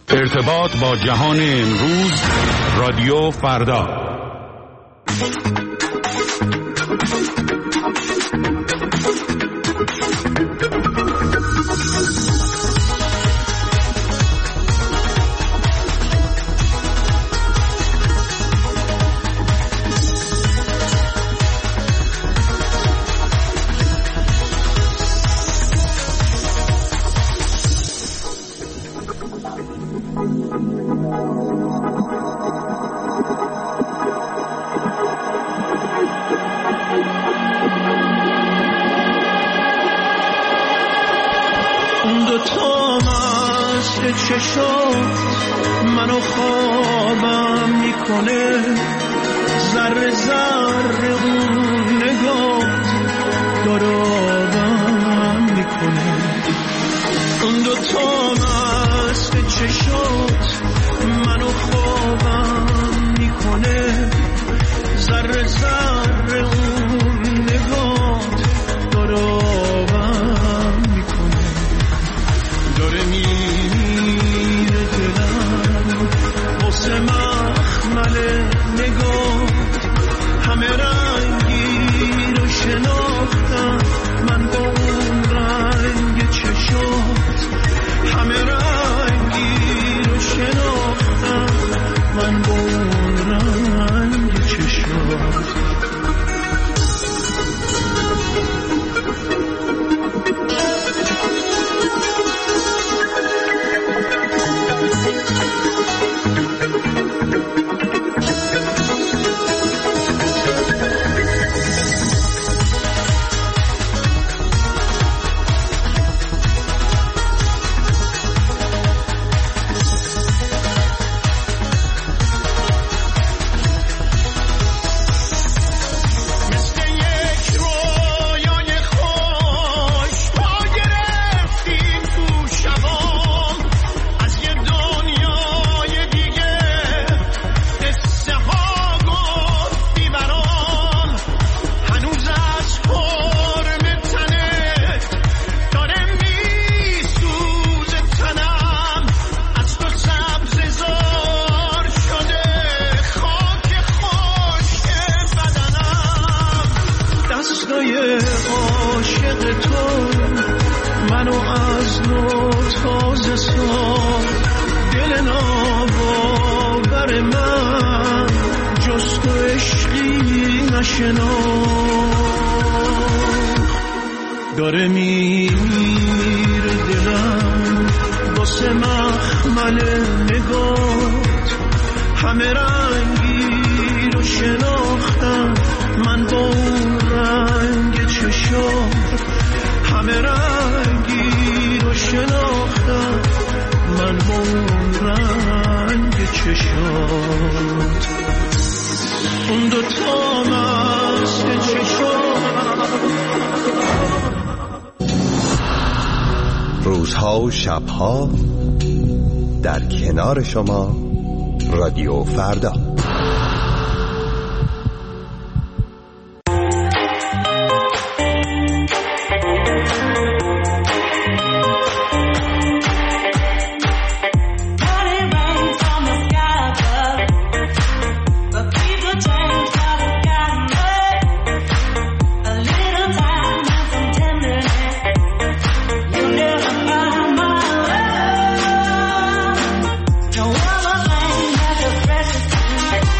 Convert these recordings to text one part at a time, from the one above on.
ارتباط با جهان امروز، رادیو فردا. منو خوابم میکنه، ذره ذره اون نگات دارابم میکنه. اون دوتا مست چشات منو خوابم میکنه، ذره ذره اون نگات دارابم میکنه. داره میره دلم واسه مخمل نگات، همه رنگی رو شناختم من با اون رنگ چشات، همه رنگی رو شناختم من با اون رنگ چشات. داره میره دلم واسه مخمل نگات، همه رنگی رو شناختم من با اون رنگ چشات، همه رنگی رو شناختم من با اون رنگ چشات. اون دوتا مست چشات. روزها و شبها در کنار شما، رادیو فردا. No other thing that the precious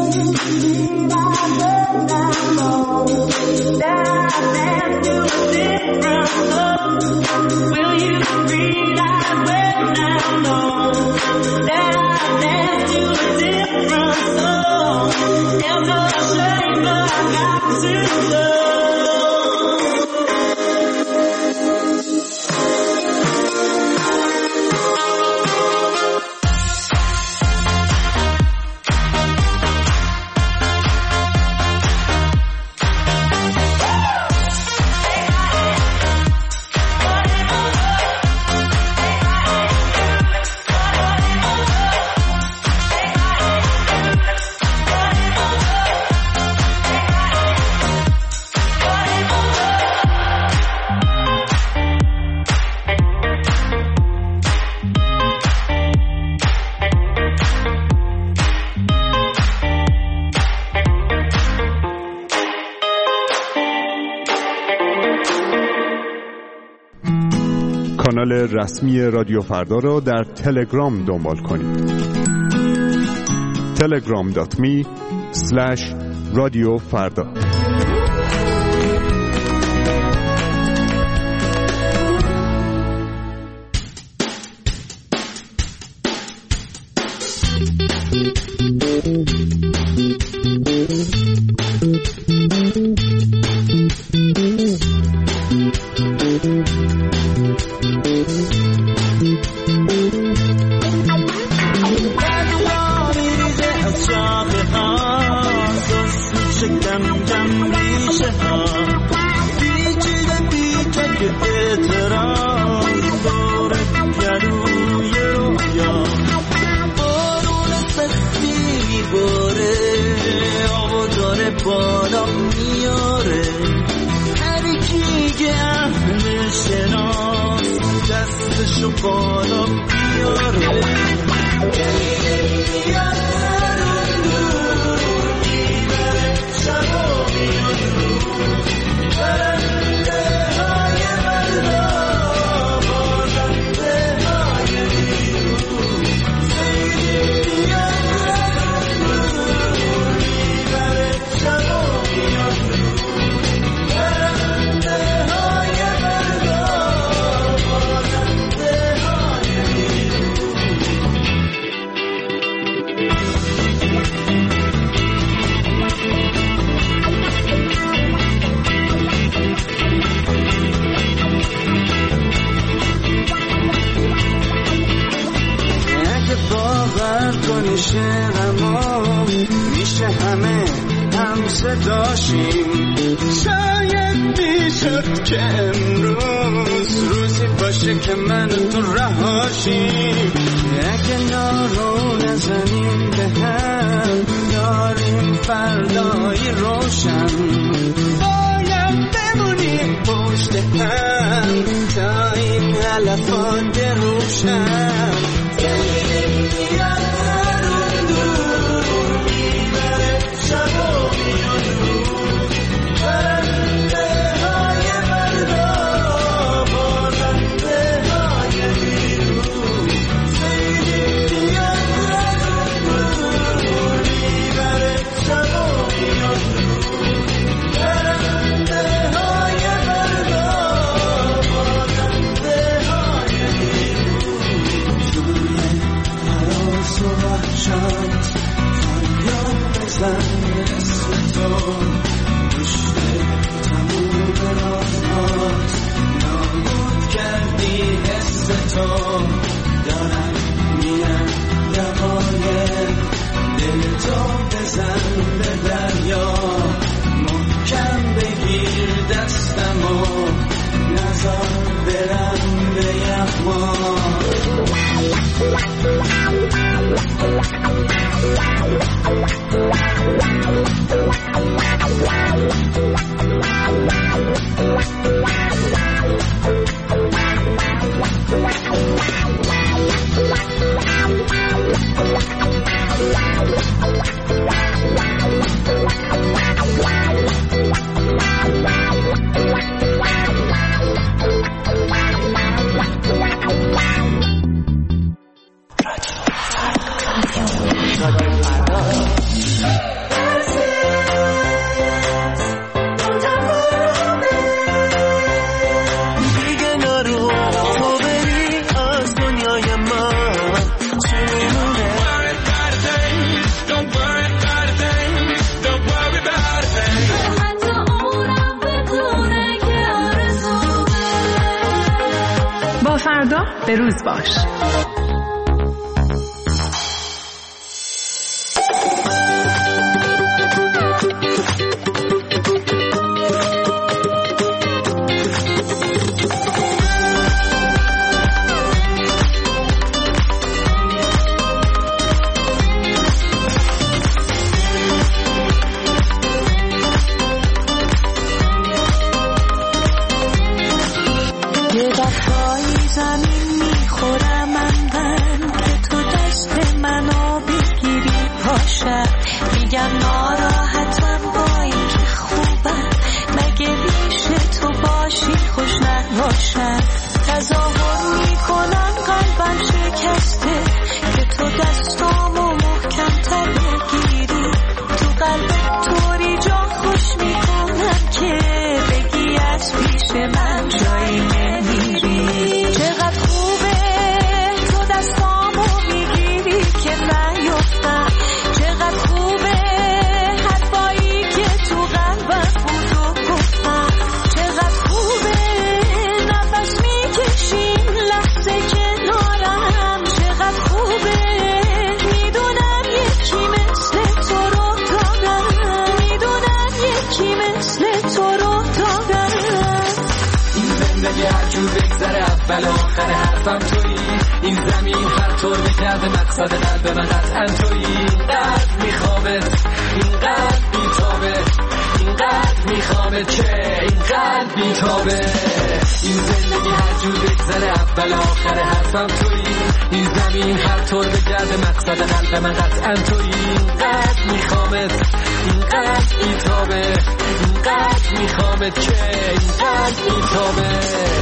کانال رسمی رادیو فردا را در تلگرام دنبال کنید. telegram.me/رادیوفردا. بالا میاره هر کی که اهل شناس دستشو بالا میاره میشه همه هم صداشیم شاید میشد که امروز روزی باشه که من تو رهاشیم اگه نارو نزنیم به هم داریم فردایی روشن باید بمونیم پشت هم تا این علفات روشن فردا به روز باش. اول آخر حرفم تویی، این زمین هر طور بکرده مقصد قلب من قطعا تویی. اینقدر میخوامت، اینقدر بیتابه، اینقدر میخوامت که اینقدر بیتابه. این زندگی هر جور بگذره اول آخر حرفم تویی، این زمین هر طور بکرده مقصد قلب من قطعا تویی. اینقدر میخوامت، اینقدر بیتابه، اینقدر میخوامت که اینقدر بیتابه.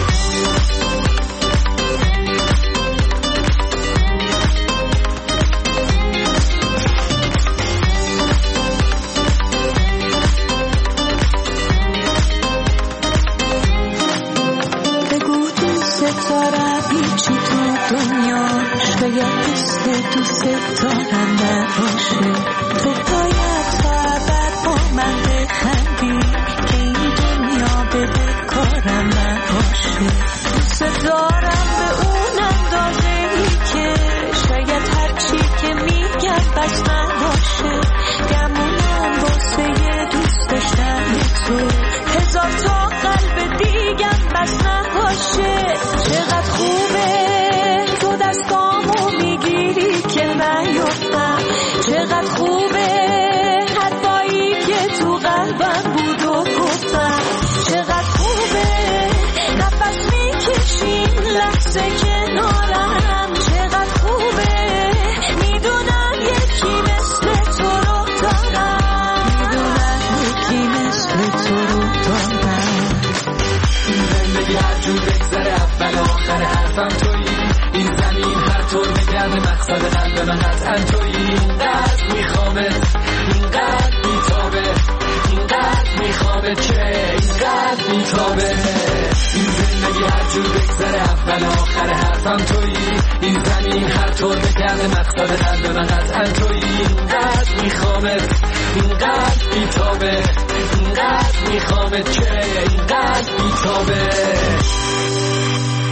شاید مثل دوست دارم نباشه، تو باید تا ابد با من بخندی که این دنیا به کارم نباشه. دوست دارم به اون اندازه‌ای که شاید هرچی که میگم بس نباشه. گمونم واسه دوست داشتن تو هزار تا قلب دیگم بس نباشه. چقدر خوبه تو دستامو میگیری که نیفتم، چقدر خوبه حرفایی که تو قلبم بود و گفتم، چقدر خوبه نفس میکشیم لحظه کنارم، چقدر خوبه میدونم یکی مثل تو رو دارم، میدونم یکی مثل تو رو دارم. زندگی هر جور بگذره اول آخر حرفم تویی، این زمین هر طور بگرده مقصد قلب من قطعا تویی. اینقدر میخوامت، اینقدر بیتابه، اینقدر میخوامت که اینقدر بیتابه. این زندگی هر جور بگذره اول آخر حرفم تویی، این زمین هر طور بگرده مقصد قلب من قطعا تویی. اینقدر میخوامت، اینقدر بیتابه، اینقدر میخوامت که اینقدر بیتابه.